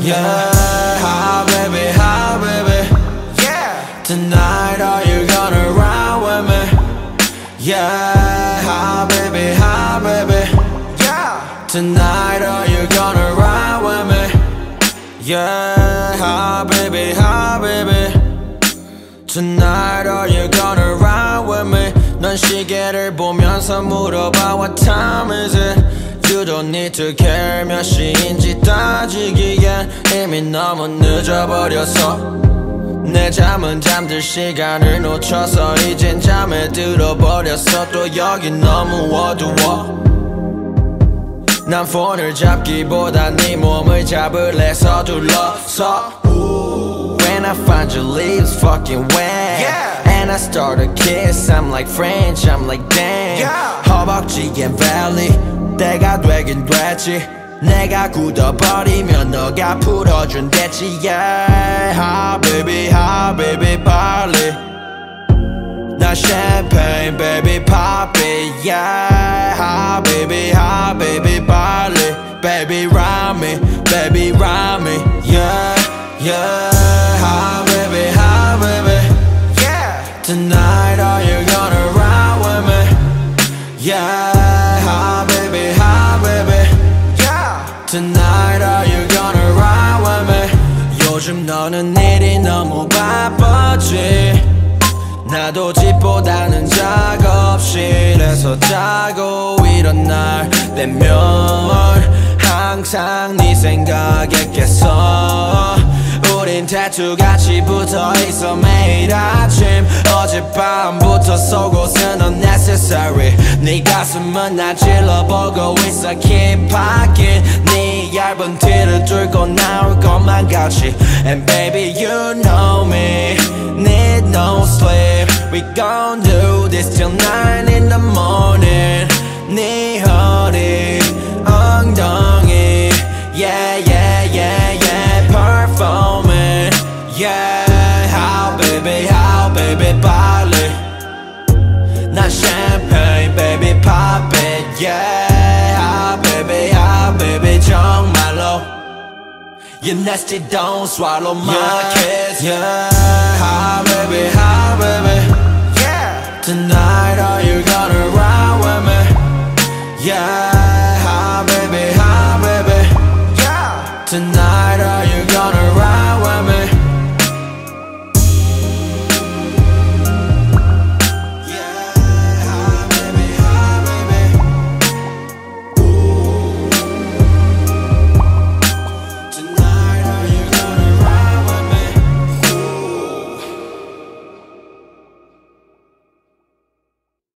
Yeah, hi baby, hi baby. Yeah. Tonight are you gonna ride with me? Yeah, hi baby, hi baby. Yeah. Tonight are you gonna ride with me? Yeah, hi baby, hi baby. Tonight are you gonna ride with me? 넌 시계를 보면서 물어봐 What time is it? You don't need to care 몇 시인지 따지기엔 이미 너무 늦어버려서 내 잠은 잠들 시간을 놓쳐서 이젠 잠에 들어버렸어 또 여긴 너무 어두워 난 폰을 잡기보다 네 몸을 잡을래 서둘러서 When I find your lips fucking wet yeah. And I start to kiss I'm like French, I'm like damn yeah. 허벅지엔 valley 때가 되긴 됐지 내가 굳어버리면 너가 풀어준댔지 Yeah, hi baby 빨리 나 champagne baby pop it Yeah, hi baby 빨리 Baby ride me Yeah, yeah Hi baby Yeah Tonight are you gonna ride with me Yeah Hi baby Yeah Tonight are you gonna ride with me 요즘 너는 일이 너무 바쁘지 나도 집보다는 작업실에서 자고 일어날 때면 항상 네 생각했겠어 우린 태투같이 붙어있어 매일 아침 어젯밤부터 속옷은 unnecessary 네 가슴은 날 찔러보고 있어 Keep packing 네 얇은 티를 뚫고 나올 것만 같이 And baby you know me Need no sleep We gon' do this till 9 in the morning 네 허리 엉덩이 Yeah Performing Yeah How baby 빨리 난 champagne baby pop it Yeah How baby 정말로 You nasty don't swallow my kiss Yeah How baby Yeah Tonight are you gonna ride with me Yeah How baby Yeah Tonight are you gonna ride with me